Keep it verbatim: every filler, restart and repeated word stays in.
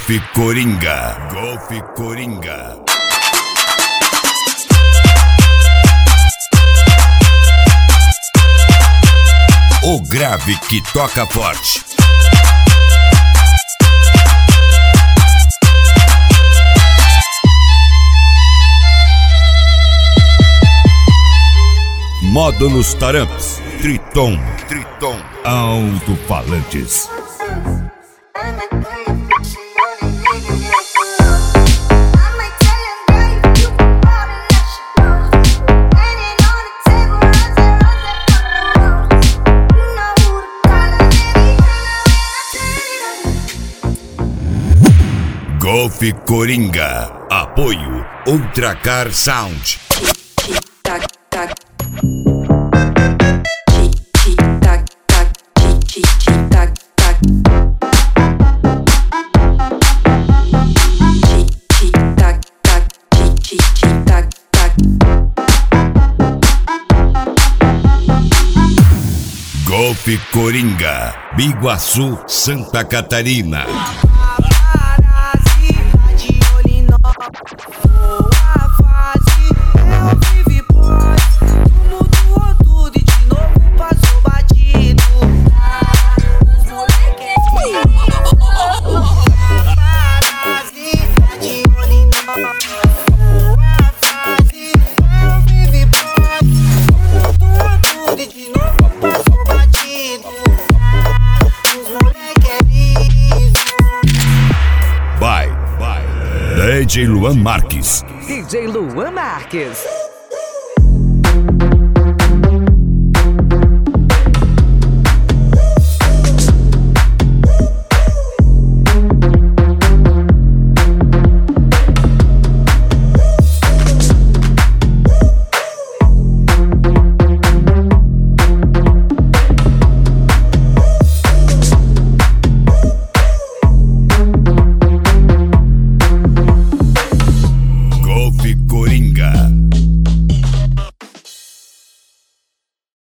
Golf Coringa. Golf Coringa. O grave que toca forte. Módulos Taramps, Triton, Triton, alto-falantes. Golf Coringa, apoio Ultracar Sound. Golf Coringa, Biguaçu, Santa Catarina. Vai, vai, D J Luan Marques. D J Luan Marques. Golf Coringa.